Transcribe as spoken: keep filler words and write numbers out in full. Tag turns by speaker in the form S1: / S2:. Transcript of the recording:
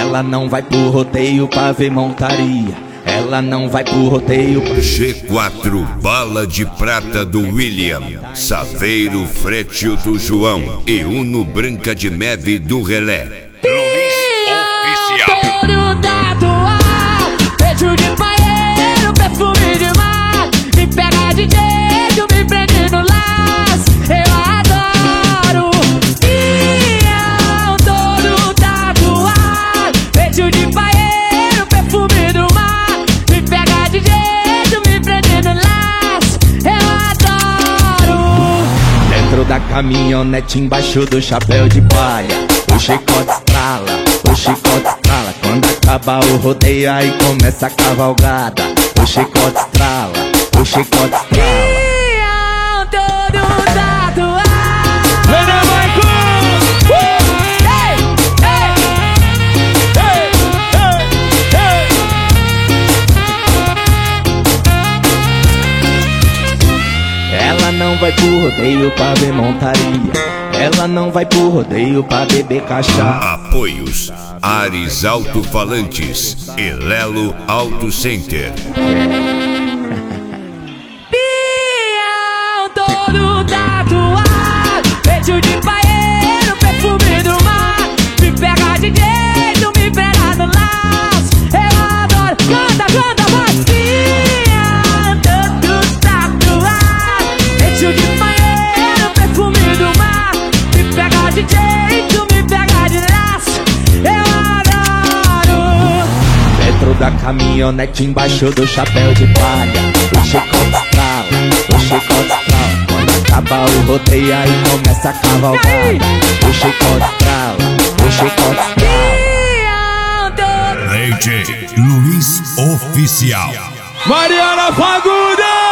S1: Ela não vai pro rodeio pra ver montaria. Ela não vai pro rodeio.
S2: G quatro, bala de prata do William, Saveiro Frétil do João e Uno Branca de Neve do Relé.
S3: Todo tatuar, beijo de banheiro, perfume de mar. Me pega de jeito, me prende no laço. Eu adoro. Ian, todo tatuar, beijo de banheiro, perfume do mar. Me pega de jeito, me prende no laço. Eu adoro.
S1: Dentro da caminhonete, embaixo do chapéu de palha, o chicote estrala, o chicote estrala. Quando acaba o rodeio, aí começa a cavalgada. O chicote estrala, o chicote estrala.
S3: Ian, todo tatuar.
S1: Ela não vai pro rodeio pra ver montaria. Ela não vai pro rodeio pra beber cachaça.
S2: Apoios: Ares Alto-Falantes e Lelo Auto Center.
S3: Pião, todo tatuado, beijo de banheiro, perfume do mar. Me pega de jeito, me pega no laço. Eu adoro. Canta, canta, vai. Pião, todo tatuado, beijo de banheiro, perfume do mar. Me pega de jeito, me pega de laço. Eu adoro.
S1: Dentro da caminhonete, embaixo do chapéu de palha, o chicote estrala, o chicote estrala. Quando acaba o rodeio, aí começa a cavalgada. O chicote estrala, o chicote estrala.
S2: D J Luiz Oficial.
S4: Mariana Fagundes!